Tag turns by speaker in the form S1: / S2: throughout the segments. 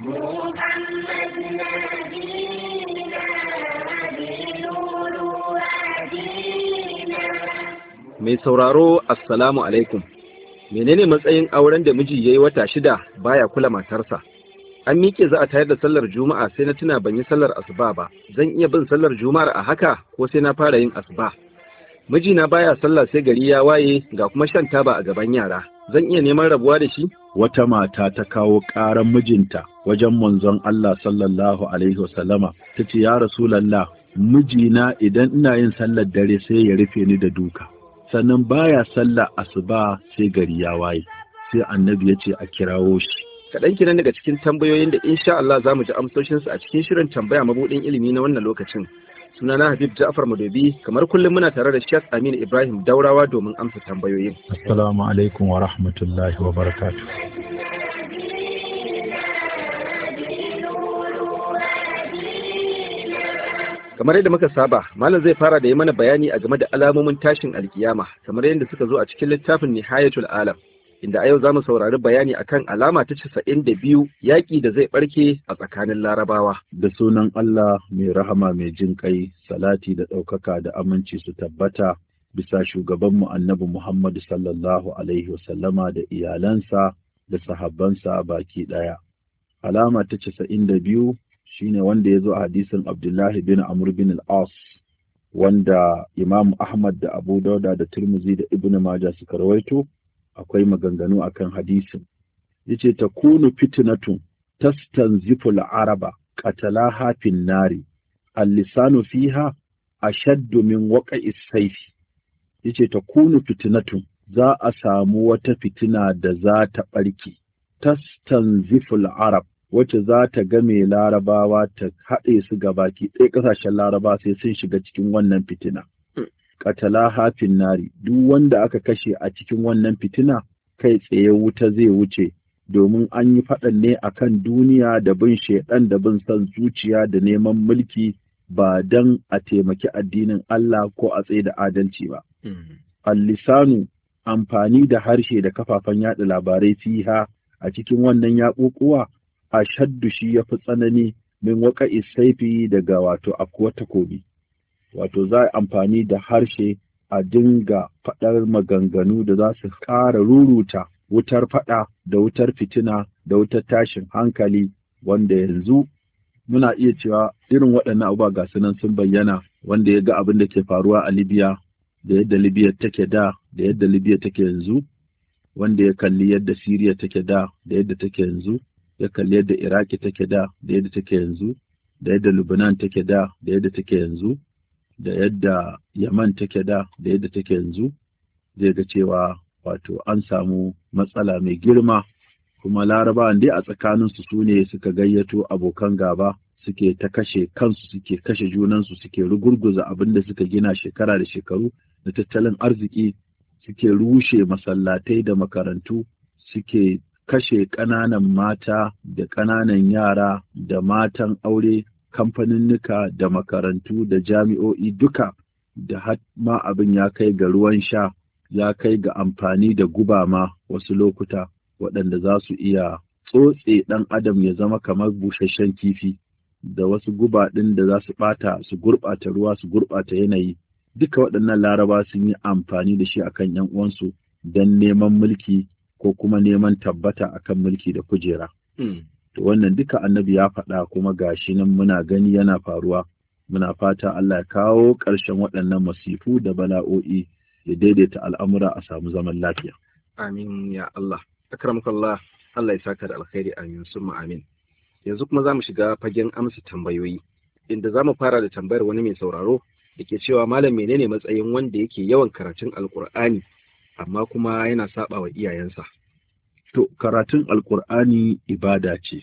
S1: محمد نبينا بنور هدينا.
S2: Mai sauraro assalamu alaikum. Menene matsayin auren da miji yayi wata 6 baya kula matarsa? An miƙe za a tayar da sallar juma'a sai na tuna ban yi sallar asuba ba. Zan iya bin sallar juma'ar a haka ko sai na fara yin asuba? Mijina baya sallah sai gari ya waye, ga kuma shan taba a gaban yara. Zan iya neman rabuwa da shi?
S3: Wata mata ta kawo ƙaran mijinta wajen manzon Allah sallallahu alaihi wasallama. Tace, ya Rasulullah, mijina idan ina yin sallar dare sai ya rufe ni da duka. Sannan baya sallar asuba sai gari ya waye. Sai Annabi ya ce a kirawo shi.
S2: Kaɗan kenan daga cikin tambayoyin da insha Allah za mu ji amsoshinsu a cikin shirin tambaya mabuɗin ilimi na wannan lokacin. Sunana Habib Ja'far Madobi, kamar kullum muna tare da Sheikh Aminu Ibrahim Daurawa domin amsa tambayoyin.
S3: Assalamu alaikum wa rahmatullahi wa barakatuh.
S2: Kamar yadda muka saba, Malam zai fara da yi mana bayani a game da alamomin tashin alkiyama, kamar yadda suka zo a cikin littafin Nihayatul Alam, inda a yau za mu saurari bayani akan alama ta 92 yaƙi da zai ɓarke a tsakanin Larabawa.
S3: Da sunan Allah mai rahama mai jin ƙai, salati da ɗaukaka da aminci su tabbata bisa shugabanmu Annabi Muhammad sallallahu alaihi wasallama da iyalansa da sahabbansa baki ɗaya. Alama ta 92 shine wanda ya zo a hadisin Abdullahi bin Amr bin al-As, wanda Imam Ahmad da Abu Dauda da Tirmidhi da Ibn Majah suka rawaito. Akwai maganganu akan hadisin. Yace takunu fitnatun tastanzifu al-araba qatalaha fin nari al-lisanu fiha ashaddu min waqa'i as-sayf. Yace takunu fitnatun, za a samu wata fitina da za ta barki, tastanzifu al-arab, wacce za ta game Larabawa ta haɗe su gabaki ɗaya ƙasashen Laraba sai sun shiga cikin wannan fitina. Katala hafin nari, duk wanda aka kashe a cikin wannan fitina kai tsaye wuta zai wuce, domin an yi faɗan ne akan duniya da bin shaiɗan da bin son zuciya da neman mulki, ba don a taimaki addinin Allah ko a tsaye da adalci ba. Al-lisanu, amfani da harshe da kafafen yaɗa labarai fiha a cikin wannan yaƙuƙuwa, a shaddu shi ya fi tsanani min waƙa'i saifi daga wato akuwa takobi. Wato za a amfani da harshe a dinga faɗar maganganu da za su ƙara ruruta wutar faɗa da wutar fitina da wutar tashin hankali, wanda yanzu muna iya cewa irin waɗannan abubuwa ga su nan sun bayyana. Wanda ya ga abin da ke faruwa a Libya da yadda Libya take da yadda Libya take yanzu, wanda ya kalli yadda Syria take da yadda take yanzu, ya kalli yadda Iraki take da yadda take yanzu, da yadda Lebanon take da yadda take yanzu, da yadda Yaman take da yadda take yanzu, zai ga cewa wato an samu matsala mai girma. Kuma Larabawan dai a tsakaninsu su ne suka gayyato abokan gaba, suke ta kashe kansu, suke kashe junansu, suke rugurguza abin da suka gina shekara da shekaru da tattalin arziki, suke rushe masallatai da makarantu, suke kashe ƙananan mata da ƙananan yara da matan aure, kamfaninnika da makarantu da jami'o'i duka, da har ma abin ya kai ga ruwan sha, ya kai ga amfani da guba ma wasu lokuta, waɗanda za su iya tsotse ɗan adam ya zama kamar busasshen kifi, da wasu guba ɗin da za su ɓata, su gurɓata ruwa, su gurɓata yanayi. Duka waɗannan Laraba sun yi amfani da shi akan 'yan uwansu don neman mulki ko kuma neman tabbata akan mulki da kujera. To wannan duka Annabi ya faɗa, kuma gashi nan muna gani yana faruwa. Muna fata Allah ya kawo ƙarshen waɗannan masifu da bala'o'i, ya daidaita al'amura a samu zaman lafiya.
S2: Amin ya Allah. Akramakallah, Allah ya saka da alkhairi, amin summa amin. Yanzu kuma za mu shiga fagen amsa tambayoyi, inda za mu fara da tambayar wani mai sauraro da ke cewa, Malam, menene matsayin wanda yake yawan karatun Alƙur'ani amma kuma yana saba wa iyayensa?
S3: To, karatun Alƙur'ani ibada ce,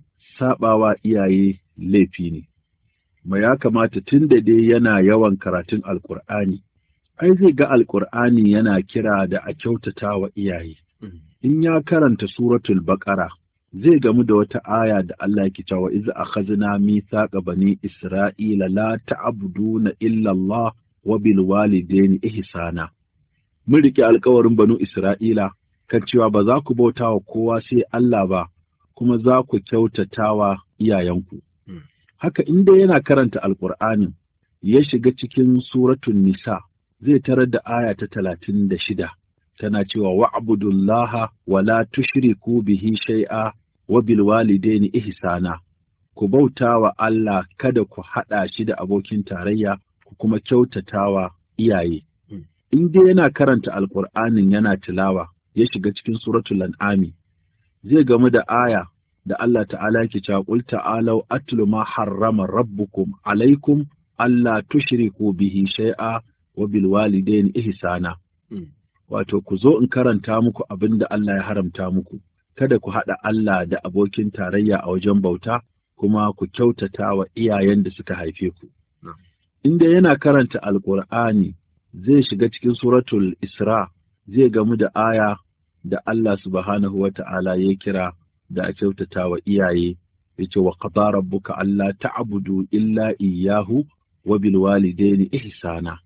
S3: saɓawa iyaye laifi ne. Ma ya kamata tun da dai yana yawan karatun Alƙur'ani, ai zai ga Alƙur'ani yana kira da a kyautata wa iyaye. In ya karanta suratul Baƙara, zai gamu da wata aya da Allah yake cewa, iz akhadna mithaqa bani Isra'ila la ta'buduna illa Allah wa bil walidayni ihsana. Mun rike alƙawarin banu Isra'ila kan cewa ba za ku bauta wa kowa sai Allah ba, kuma za ku kyautatawa iyayenku. Haka inda yana karanta Alƙur'anin ya shiga cikin suratun Nisa zai tarar da aya ta 36 tana cewa wa'budullaha wa la tushriku bihi shay'a wa bil walidaini ihsana. Ku bauta wa Allah kada ku haɗa shi da abokin tarayya, ku kuma kyautatawa iyaye. In dai yana karanta Alƙur'anin yana tilawa ya shiga cikin suratul An'ami zai gamu da aya da Allah ta'ala yake cewa qul ta'alu atlu ma harrama rabbukum alaikum alla tushriku bihi shay'a wa bil walidayni ihsana. Wato ku zo in karanta muku abinda Allah ya haramta muku, kada ku haɗa Allah da abokin tarayya a wajen bauta, kuma ku kyautata wa iyayen da suka haife ku. Inda yana karanta Alƙur'ani zai shiga cikin suratul Isra zai gamu da aya da Allah subhanahu wa ta'ala ya kira da a kyautata wa iyaye, yace wa qada rabbuka alla ta'budu illa iyyahu wa bil walidayni ihsana.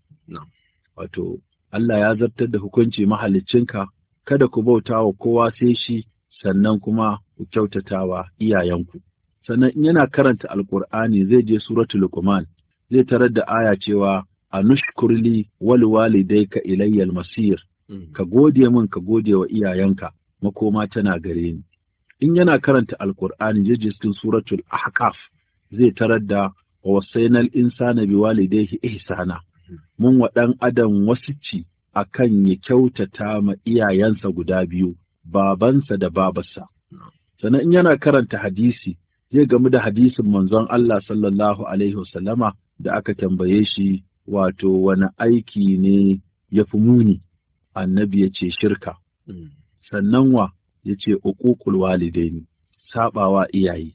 S3: Wato Allah ya zartar da hukunci mahaliccinka, kada ku bauta wa kowa sai shi, sannan kuma ku kyautata wa iyayenku. Sannan in yana karanta Alƙur'ani zai je suratul Luqman zai tarar da aya cewa anushkurli wal walidayka ilayyal masir. Ka gode min ka gode wa iyayenka, makoma tana gare ni. In yana karanta Alƙur'ani zai je cikin suratul Ahqaf zai tarar da wasainal insana biwalidayhi ihsana. Mun wa ɗan adam wasici akan ya kyautata ma iyayensa guda biyu, babansa da babarsa. Sannan in yana karanta hadisi zai gamu da hadisin manzon Allah sallallahu alaihi wasallama da aka tambaye shi wato wani aiki ne ya fi muni. Annabi ya ce shirka. Sannan ya ce uququl walidaini, saɓawa iyaye.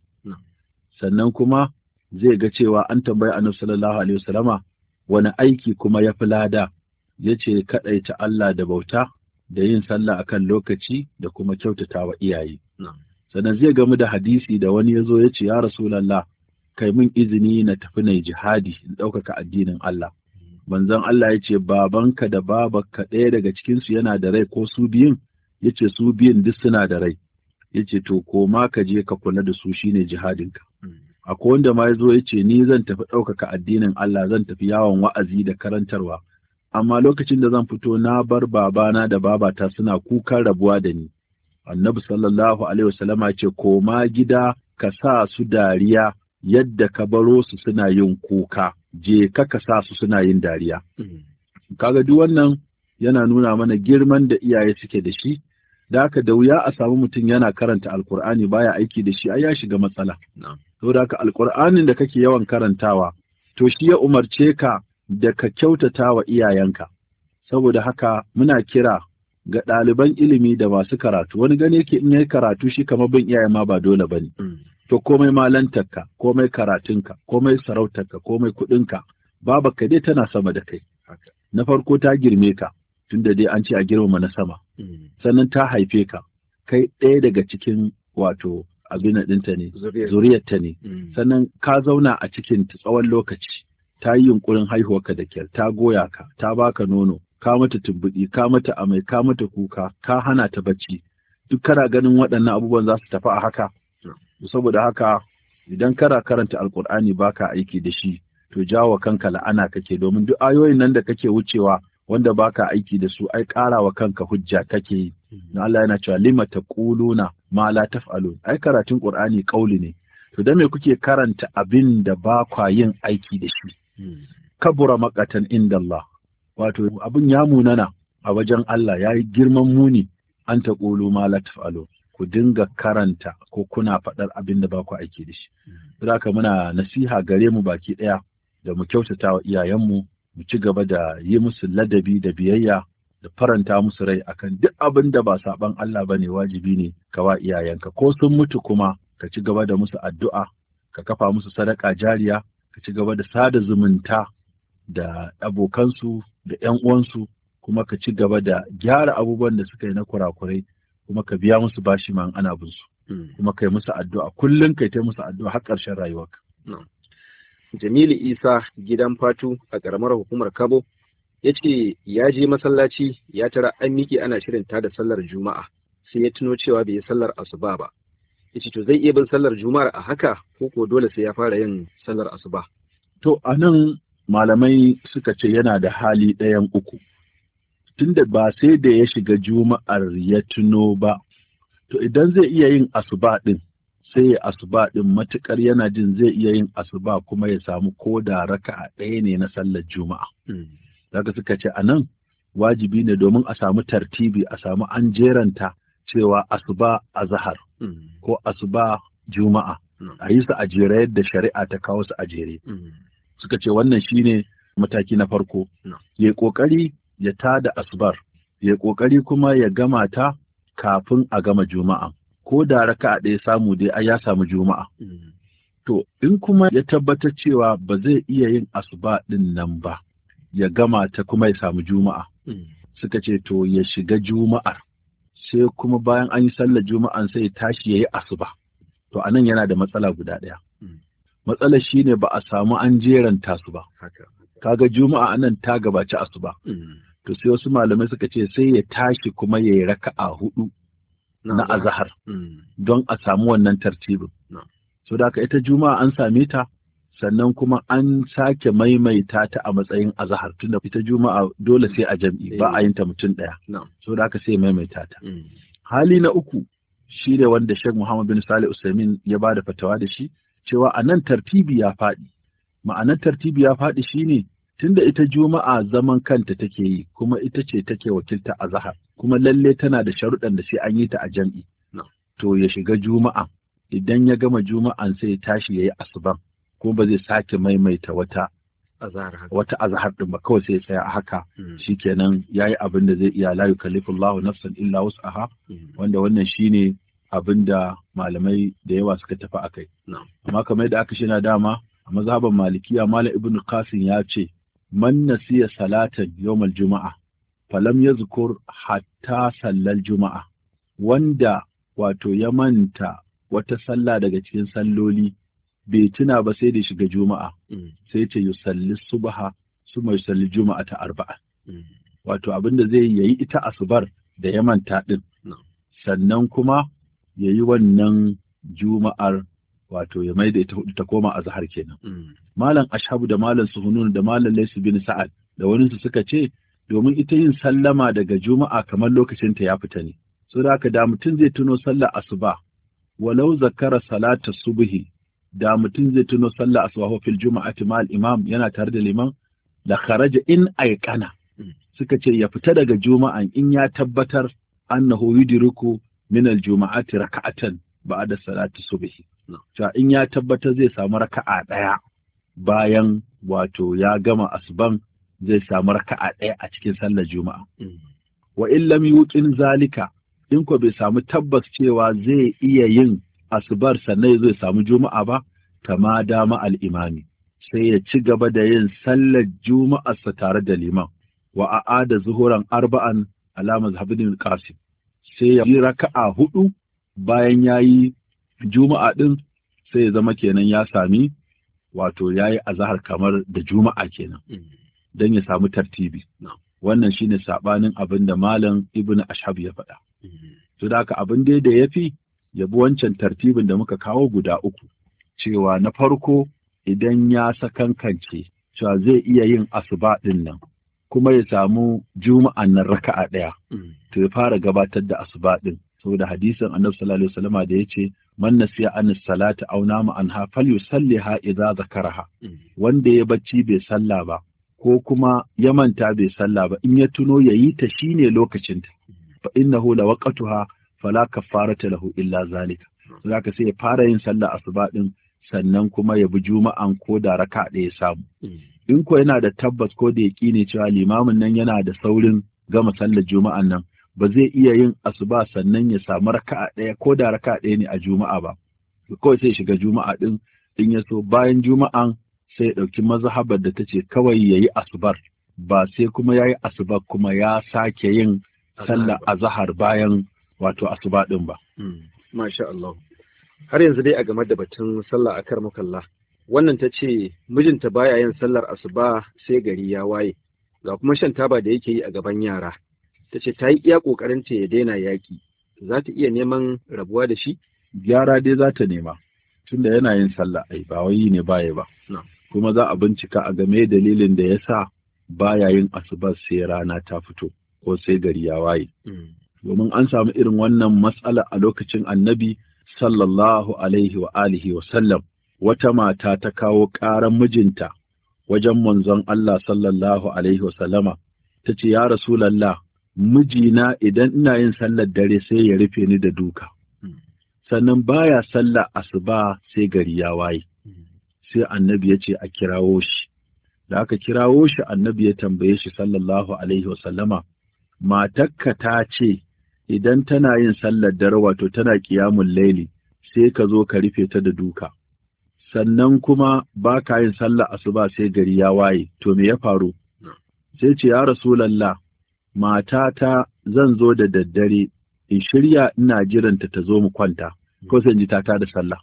S3: Sannan kuma zai ga cewa an tambayi Annabi sallallahu alaihi wasallama wani aiki kuma ya fi lada, ya ce kaɗaita Allah da bauta da yin sallah akan lokaci da kuma kyautatawa iyaye. Sannan zai gamu da hadisi da wani ya zo ya ce ya Rasulallah kai min izini na tafi na jihadi in ɗaukaka addinin Allah. Manzon Allah ya ce babanka da babanka ɗaya daga cikinsu yana da rai ko su biyun? Ya ce su biyun duk suna da rai. Ya ce to koma ka je ka kula da su shine jihadinka. Akwai wanda ma ya zo ya ce ni zan tafi ɗaukaka addinin Allah, zan tafi yawon wa'azi da karantarwa, amma lokacin da zan fito na bar babana da babata suna kukan rabuwa da ni. Annabi sallallahu alaihi wasallama ce koma gida ka sa su dariya yadda ka baro su suna yin kuka, je ka sa su suna yin dariya. Kaga duk wannan yana nuna mana girman da iyaye suke da shi, da haka da wuya a samu mutum yana karanta Alƙur'ani baya aiki da shi, ai ya shiga matsala. Saboda haka Alƙur'anin da kake yawan karantawa to shi ya umarce ka da ka kyautata wa iyayenka. Saboda haka muna kira ga ɗaliban ilimi da masu karatu, wani gane yake in yayi karatu shi kamar bin iyaye ma ba dole bane. To komai malantarka, komai karatunka, komai sarautarka, komai kuɗinka, babarka dai tana sama da kai. Na farko ta girme ka, tunda dai an ce a girmama na sama. Sannan ta haife ka, kai ɗaya daga cikin wato abin ɗinta ne, zuriyarta ne. Sannan ka zauna a cikin tsawon lokaci, ta yi yunkurin haihuwarka da kyar, ta goya ka, ta baka nono, ka mata tumbuɗi, ka mata amai, ka mata kuka, ka hana ta bacci. Duk kana ganin waɗannan abubuwan za su tafi a haka. Saboda haka idan kana karanta Alƙur'ani baka aiki da shi, to jawo kanka la'ana kake, domin duk ayoyin nan da kake wucewa wanda baka aiki da su ai ƙarawa kanka hujja kake yi. Na Allah yana cewa lima taquluna ma la taf'alun. Ai karatun Qur'ani kauli ne. To dan me kuke karanta abin da ba kwa yin aiki da shi? Kabura maqatan inda Allah. Wato abin ya munana a wajen Allah, yayi girman muni, an taqulu ma la taf'alun. Ku dinga karanta ko kuna faɗar abin da ba ku aiki da shi. Saboda haka muna nasiha gare mu baki ɗaya da mu kyautata wa iyayenmu, mu ci gaba da yi musu ladabi da biyayya da faranta musu rai akan duk abin da ba saban Allah bane, wajibi ne ka wa iyayenka. Ko sun mutu kuma ka ci gaba da musu addu'a, ka kafa musu sadaka jariya, ka ci gaba da sada zumunta da abokansu da ƴan uwansu, kuma ka ci gaba da gyara abubuwan da suka yi na kurakurai, kuma ka biya musu bashi ma ana bin su, kuma kai musu addu'a kullum, kai ta musu addu'a har ƙarshen rayuwarka.
S2: Jamilu Isa gidan Fatu a ƙaramar hukumar Kabo ya ce ya je masallaci ya tara an miƙe ana shirin tada sallar Juma'a, sai ya tuno cewa bai yi sallar asuba ba. yace to zai iya bin sallar juma'ar a haka ko dole sai ya fara yin sallar asuba.
S3: To anan malamai suka ce yana da hali ɗayan uku, tunda ba sai da ya shiga juma'ar ya tuno ba, to idan zai iya yin asuba ɗin sai ya asuba ɗin matuƙar yana jin zai iya yin asuba kuma ya samu ko da raka'a ɗaya ne na sallar juma'a. Daga suka ce anan wajibi ne domin a samu tartibi, a samu an jeranta cewa asuba azhar ko asuba juma'a, a yi su a jere yadda shari'a ta kawo su a jere. Suka ce wannan shine mataki na farko. Ya ƙoƙari ya tada asubar, ya ƙoƙari kuma ya gama ta kafin a gama juma'a, ko da raka'a ɗaya samu dai ai ya samu juma'a. To in kuma ya tabbatar cewa ba zai iya yin asuba ɗin nan ba, ya gama ta kuma ya samu juma'a. Suka ce to ya shiga juma'ar, sai kuma bayan an yi sallar juma'an sai ya tashi ya yi asuba. To anan yana da matsala guda ɗaya. Matsalar shine ba a samu an jeranta su ba. Kaga juma'a anan ta gabaci asuba. To sai wasu malamai suka ce sai ya tashi kuma ya yi raka'a 4 na azahar don a samu wannan tartibin. So da ita juma'a an same ta, sannan kuma an sake maimaita ta a matsayin azahar, tunda ita juma'a dole sai a jam'i, ba a yin ta mutum ɗaya. So da sai maimaita ta. Hali na uku shi ne wanda Sheikh Muhammad bin Salih Usaimin ya ba da fatawa da shi, cewa a nan tartibi ya faɗi. Ma'anar tartibi ya faɗi shine tunda ita juma'a zaman kanta take yi, kuma ita ce take wakilta azhar, kuma lalle tana da sharuɗan da sai an yi ta a jam'i. To ya shiga juma'a, idan ya gama juma'an sai ya tashi yayi asuban, kuma ba zai sake maimaita wata azhar din ba, kawai sai ya tsaya a haka. Shikenan yayi abin da zai iya, la yukallifullahu nafsan illa wus'aha, wanda wannan shine abin da malamai da yawa suka tafi akai. Amma kamar yadda aka shina dama a mazhaban malikiya, Malam Ibn Qasim ya ce man nasiya salatan yawmal juma'a falam yazkur hatta sallal juma'a, wanda wato ya manta wata sallah daga cikin salloli bai tuna ba sai da shiga juma'a, sai ce yusalli subha suma yusalli juma'a ta 4. Wato abinda zai yayi ita asubar da ya manta din, sannan kuma yayi wannan juma'ar, wato ya maida ita 4 ta koma azhar kenan. Malam Ashabu da Malam Suhunun da Malam Laysu bin Sa'ad da wani su suka ce domin ita yin sallama daga juma'a kamar lokacin ta ya fita ne. So da haka da mutum zai tuno sallar asuba, walau zakara salata subhi, da mutum zai tuno sallar asuba fil juma'ati ma'al imam, yana tare da liman, la kharaja in ayqana. Suka ce ya fita daga juma'an in ya tabbatar annahu yudriku min al juma'ati raka'atan ba'da salati subhi. Ta in ya tabbatar zai samu raka'a ɗaya bayan wato ya gama asuban, zai samu raka'a ɗaya a cikin sallar juma'a. Wa in lam yuqin zalika, in ko bai samu tabbas cewa zai iya yin asubar sannan zai samu juma'a ba, kama dama al-imami, sai ya ci gaba da yin sallar juma'arsa tare da liman. Wa a'ada zuhuran 4 ala mazhabin Qasim, sai ya yi raka'a 4 bayan yayi juma'a din, sai ya zama kenan ya sami wato yayi azhar kamar da juma'a kenan, dan ya samu tartibi. Wannan shine sabanin abin da Malam Ibn Ashhab ya faɗa. To da haka abin da yafi ya bi wancan tartibin da muka kawo guda 3, cewa na farko idan ya sakankance cewa zai iya yin asuba din nan kuma ya samu juma'an nan raka'a ɗaya, to ya fara gabatar da asuba din, saboda hadisin Annabi sallallahu alaihi wasallama da yace man nasiya an salata aw nama anha falyusalliha idza zakaraha, wanda ya bacci bai salla ba ko kuma ya manta bai salla ba, in ya tuno yayi ta shine lokacin ta, fa innahu la waqtuha fala kaffarata lahu illa zalika. Zaka sai ya fara yin sallah asuba din, sannan kuma ya bi juma'an ko da raka ɗaya samu. In ko yana da tabbas ko da yaƙini cewa limamin nan yana da saurin gama sallar juma'an nan, ba zai iya yin asuba sannan ya samu raka'a ɗaya ko da raka'a ɗaya ne a juma'a ba, kawai sai shiga juma'a ɗin, in ya so bayan juma'an sai ya ɗauki mazhabar da ta ce kawai ya yi asubar, ba sai kuma ya yi asubar kuma ya sake yin sallar azahar bayan wato asuba ɗin ba.
S2: Masha Allah. Har yanzu dai a game da batun sallah akar mukalla, wannan ta ce mijinta baya yin sallar asuba sai gari ya waye, ga kuma shan taba da yake yi a gaban yara. Ta ce ta yi iya ƙoƙarinta ya daina yaƙi, za ta iya neman rabuwa da shi?
S3: gyara dai za ta nema tunda yana yin sallah ai ba wai ne baya ba kuma za a bincika a game dalilin da yasa baya yin asuba sai rana ta fito ko sai gari ya waye domin an samu irin wannan matsala a lokacin Annabi sallallahu alaihi wa alihi wa sallam. Wata mata ta kawo ƙaran mijinta wajen manzon Allah sallallahu alaihi wa sallama, ta ce ya Rasulallah, mijina idan ina yin sallar dare sai ya rufe ni da duka, sannan baya sallar asuba sai gari ya waye. Sai Annabi ya ce a kirawo shi. Da aka kirawo shi, Annabi ya tambaye shi sallallahu alaihi wa sallama, matakka ta ce idan tana yin sallar dare wato tana qiyamul laili sai ka zo ka rufe ta da duka, sannan kuma ba ka yin sallar asuba sai gari ya waye, to me ya faru? Sai ce ya Rasulallah, matata zan zo da daddare in shirya ina jiranta ta zo mu kwanta, ko sai ji ta da sallah.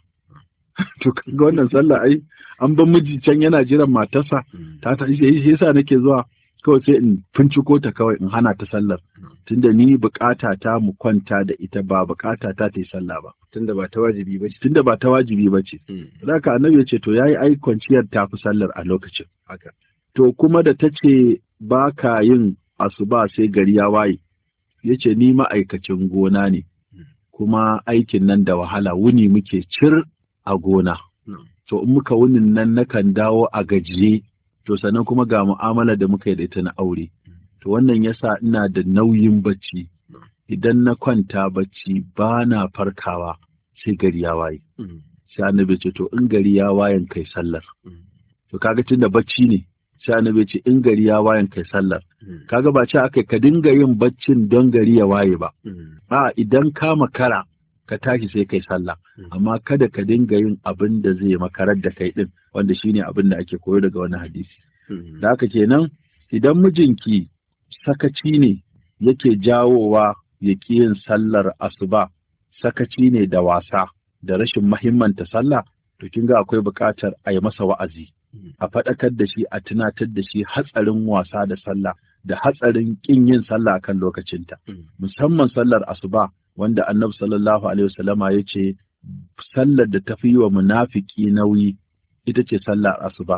S3: To kaga wannan sallah ai an ban miji can yana jiran matarsa ta shi yasa nake zuwa kawai sai in finciko ta kawai in hana ta sallar, tunda ni bukata ta mu kwanta da ita, ba bukata ta yi sallah ba,
S2: tunda ba ta wajibi ba ce.
S3: Tunda ba ta wajibi ba ce. Zaka Annabi ya ce to yayi ai kwanciyar ta fi sallar a lokacin
S2: Haka.
S3: To kuma da ta ce ba ka yin asuba sai gari ya waye, ya ce ni ma'aikacin gona ne, kuma aikin nan da wahala, wuni muke cir a gona. To in muka wunin nan nakan dawo a gajiye, to sannan kuma ga mu'amala da muka yi da ita na aure. To wannan yasa ina da nauyin bacci, idan na kwanta bacci ba na farkawa sai gari ya waye. Sai Annabi ce to in gari ya wayen kai sallar. To kaga tunda bacci ne, sai Annabi ce in gari ya wayen kai sallar. Kaga ba ce aka ka dinga yin baccin don gari ya waye ba. A idan ka makara ka tashi sai kai sallah, amma kada ka dinga yin abin da zai makarar da kai din, wanda shine abin da ake koyo daga wani hadisi. Da haka kenan idan mijinki sakaci ne yake jawowa ya ƙi yin sallar asuba, sakaci ne da wasa da rashin mahimmanta sallah, to kin ga akwai buƙatar a yi masa wa'azi, a faɗakar da shi, a tunatar da shi hatsarin wasa da sallah da hatsarin ƙin yin sallah kan lokacinta, musamman sallar asuba, wanda Annabi sallallahu alaihi wasallama ya ce sallar da ta fi wa munafiki nauyi ita ce sallar asuba.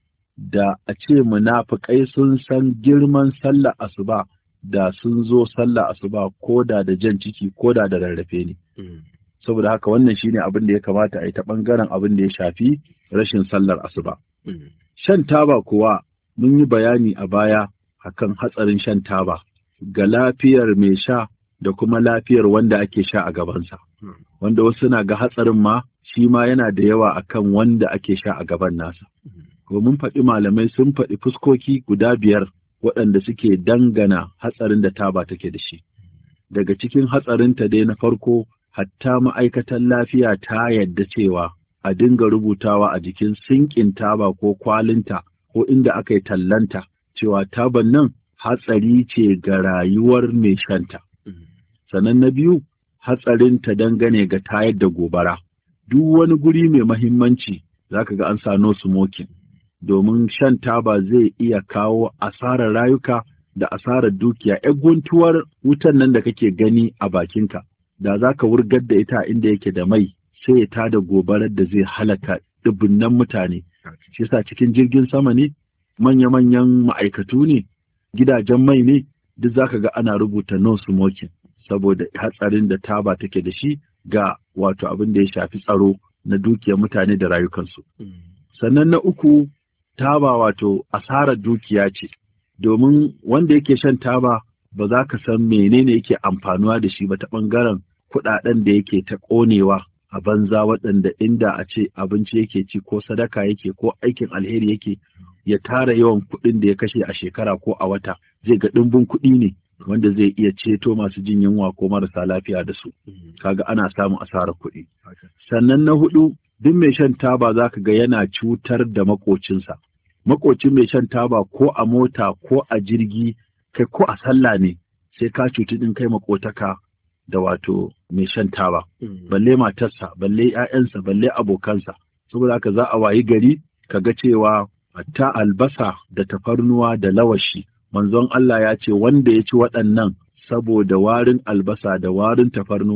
S3: Da a ce munafikai sun san girman sallar asuba, da sun zo sallar asuba ko da jan ciki ko da rarrafe ne. Saboda haka wannan shine abin da ya kamata a yi ta ɓangaren abin da ya shafi rashin sallar asuba. Shan taba kuwa mun yi bayani a baya akan hatsarin shan taba ga lafiyar mai sha da kuma lafiyar wanda ake sha a gabansa. Wanda wasu na ga hatsarin ma shi ma yana da yawa akan wanda ake sha a gaban nasa. Ko mun faɗi malamai sun faɗi fuskoki guda 5 waɗanda suke dangana hatsarin da taba take da shi. Daga cikin hatsarinta dai na farko, hatta ma'aikatan lafiya ta yadda cewa a dinga rubutawa a jikin sinkin taba ko kwalinta ko inda aka yi tallanta cewa taban nan hatsari ce ga rayuwar mai shanta. Sannan na biyu, hatsarinta dangane ga tayar da gobara. Duk wani guri mai mahimmanci zaka ga an sa no smoking, domin shan taba zai iya kawo asarar rayuka da asarar dukiya. Guntuwar wutan nan da kake gani a bakinka, da za ka wurgar da ita inda yake da mai, sai ya tada gobarar da zai halaka dubunnan mutane. Shi yasa cikin jirgin sama ne, manya-manyan ma'aikatu ne, gidajen mai ne, duk za ka ga ana rubuta no smoking, saboda hatsarin da taba take da shi ga wato abin da ya shafi tsaro na dukiyar mutane da rayukansu. Sannan na uku, taba wato asarar dukiya ce, domin wanda yake shan taba ba za ka san menene yake amfanuwa da shi ba ta ɓangaren kuɗaɗen da yake ta ƙonewa a banza, waɗanda inda a ce abinci yake ci ko sadaka yake ko aikin alheri yake, ya tara yawan kuɗin da ya kashe a shekara ko a wata, zai ga ɗimbin kuɗi ne wanda zai iya ceto masu jin yunwa ko marasa lafiya da su. Kaga ana samun asarar kuɗi. Sannan na hudu, duk mai shan taba za ka ga yana cutar da maƙocinsa. Maƙocin mai shan taba ko a mota ko a jirgi, kai ko a sallah ne, sai ka cuti ɗin kai maƙotaka da wato mai shan taba. Balle matarsa, balle 'ya'yansa, balle abokansa. Saboda haka za a wayi gari ka ga cewa ta albasa da tafarnuwa da lawashi, manzon Allah ya ce wanda ya ci waɗannan saboda warin albasa da warin tafarnuwa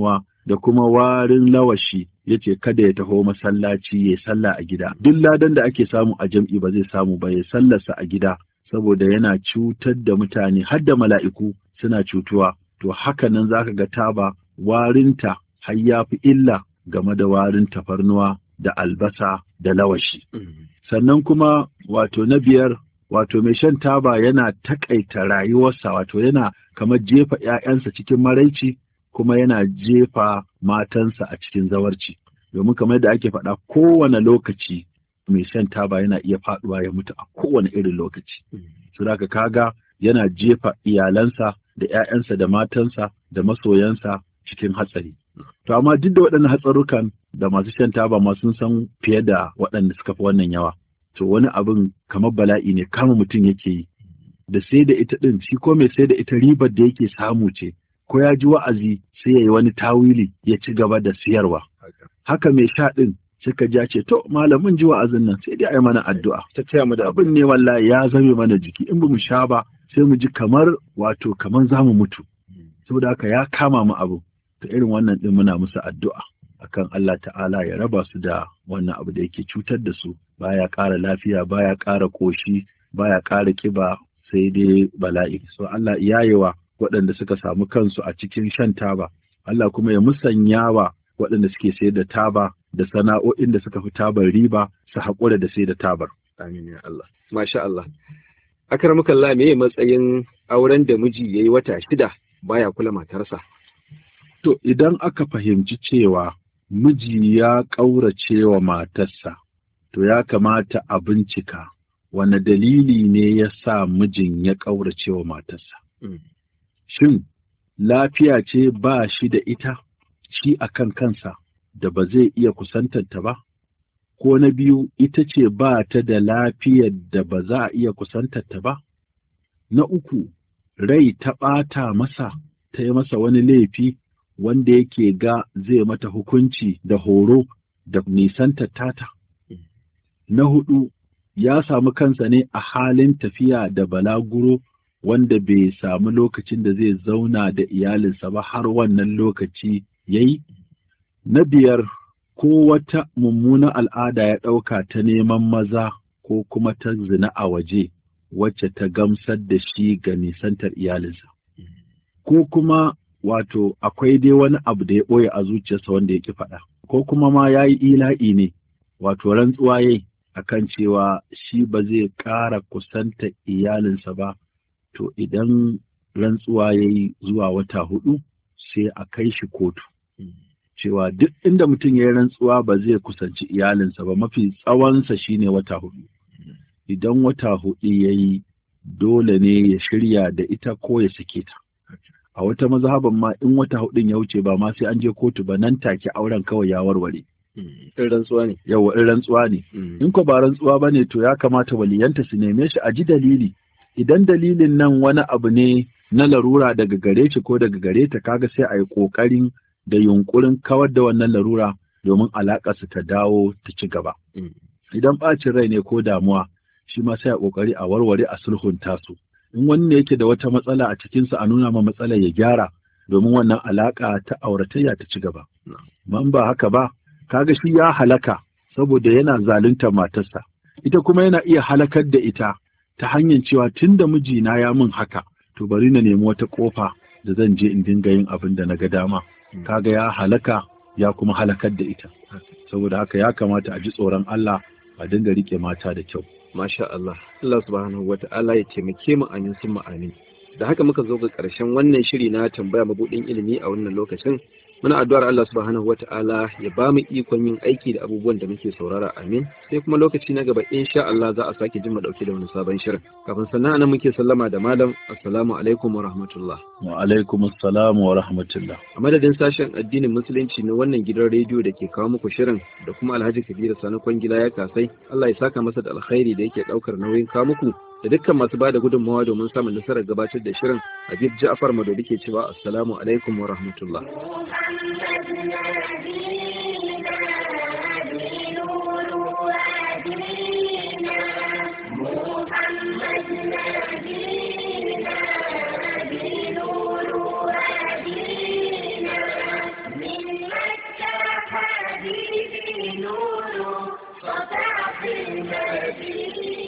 S3: da kuma warin lawashi, yace kada ya taho masallaci ya sallah a gida. Duk ladan da ake samu a jam'i ba zai samu ba, ya sallarsa a gida, saboda yana cutar da mutane, har da mala'iku suna cutuwa. To haka nan zaka ga taba warinta har ya fi illa game da warin tafarnuwa da albasa da lawashi. Sannan kuma wato na biyar, wato mai shan taba yana takaita rayuwarsa, wato yana kamar jefa ‘ya'yansa cikin maraici, kuma yana jefa matansa a cikin zawarci. Domin kamar yadda ake faɗa, kowane lokaci mai shan taba yana iya faɗuwa ya mutu a kowane irin lokaci. So da kaga yana jefa iyalansa da ‘ya'yansa da matansa da masoyansa cikin hatsari. To amma duk da waɗannan hatsarukan da masu shan taba ma sun san fiye da waɗanda suka fi wannan yawa. To wani abin kamar bala'i ne, kama mutum yake yi. Da sai da ita ɗin, shi ko mai sai da ita ribar da yake samu ce, ko ya ji wa'azi sai ya yi wani tawili ya ci gaba da siyarwa. Haka mai sha ɗin suka ja ce, to malamin ji wa'azin nan sai dai a yi mana addu'a. Ta taya mu da abin ne wallahi ya zame mana jiki, in ba mu sha ba sai mu ji kamar za mu mutu. Saboda haka ya kama mu abu. Ta irin wannan ɗin muna musu addu'a akan Allah ta'ala ya raba su da wannan abu da yake cutar da su, baya ƙara lafiya, baya ƙara ƙoshi, baya ƙara ƙiba, sai dai bala'i. So Allah yayewa waɗanda suka samu kansu a cikin shan taba, Allah kuma ya musanyawa waɗanda suke sayar da taba da sana'o'in da suka fi tabar riba, su haƙura da sayar da tabar.
S2: Amin ya Allah. Masha Allah. Akramakallah, me matsayin auren da miji yayi wata 6 baya kula matarsa?
S3: To idan aka fahimci cewa miji ya ƙaurace wa matarsa, to ya kamata a bincika wane dalili ne ya sa mijin ya ƙaurace wa matarsa. Shin lafiya ce ba shi da ita, shi akan kansa da ba zai iya kusantarta ba? Ko na biyu, ita ce ba ta da lafiyar da ba za a iya kusantarta ba? Na uku, rai ta ɓata masa, ta yi masa wani laifi wanda yake ga zai mata hukunci da horo da nisantar tata. Na hudu, ya samu kansa ne a halin tafiya da balaguro wanda bai samu lokacin da zai zauna da iyalinsa ba har wannan lokaci ya yi. Na biyar, ko wata mummunan al'ada ya ɗauka ta neman maza ko kuma ta zina a waje wacce ta gamsar da shi ga nisantar iyalinsa. Ko kuma wato akwai dai wani abu da ya ɓoye a zuciyarsa wanda ya ƙi faɗa, ko kuma ma ya yi ila'i ne, wato rantsuwa yayi akan cewa shi ba zai ƙara kusanta iyalinsa ba. To idan rantsuwa yayi zuwa wata 4 sai a kai shi kotu, cewa duk inda mutum ya yi rantsuwa ba zai kusanci iyalinsa ba, mafi tsawonsa shine wata 4. Idan wata 4 yayi, dole ne ya shirya da ita ko ya sake ta. A wata mazhaban ma in wata 4 ya wuce ba ma sai an je kotu ba, nan take auren kawai ya warware.
S2: In rantsuwa ne.
S3: Yawa, in rantsuwa ne. In ko ba rantsuwa ba ne, to ya kamata waliyanta su neme shi a ji dalili. Idan dalilin nan wani abu ne na larura daga gare shi ko daga gare ta, kaga sai a yi ƙoƙarin da yunƙurin kawar da wannan larura domin alaƙa su ta dawo ta ci gaba. Idan ɓacin rai ne ko damuwa, shi ma sai a ƙoƙari a warware a sulhunta su. In wani ne yake da wata matsala a cikinsa, a nuna ma matsalar ya gyara domin wannan alaƙa ta auratayya ta ci gaba. Man ba haka ba, kaga shi ya halaka saboda yana zaluntar matarsa, ita kuma yana iya halakar da ita ta hanyar cewa tun da mijina ya min haka, to bari na nemi wata ƙofa da zan je in dinga yin abin da na ga dama. Kaga ya halaka ya kuma halakar da ita. Saboda haka ya kamata a ji tsoron Allah, a dinga riƙe mata da kyau.
S2: Masha Allah, Allah subhanahu wata'ala ya taimake mu, amin sun amin. Da haka muka zo ga ƙarshen wannan shiri na tambaya mabuɗin ilimi a wannan lokacin. Muna addu'ar Allah subhanahu wata'ala ya ba mu ikon yin aiki da abubuwan da muke saurara, amin. Sai kuma lokaci na gaba insha Allah za a sake jin mu dauke da wani sabon shirin. Kafin sannan nan muke sallama da malam, assalamu alaikum wa rahmatullah.
S3: Wa alaikum assalam wa rahmatullah.
S2: A madadin sashen addinin musulunci na wannan gidan rediyo da ke kawo muku shirin, da kuma Alhaji Kabiru Sani Kwangila ya kasai, Allah ya saka masa da alkhairi da yake daukar nauyin kawo muku, da dukkan masu bada gudunmawa domin samun nasarar gabatar da shirin. Habib Ja'far Madodi ke cewa assalamu alaikum wa rahmatullah.
S1: من الهادي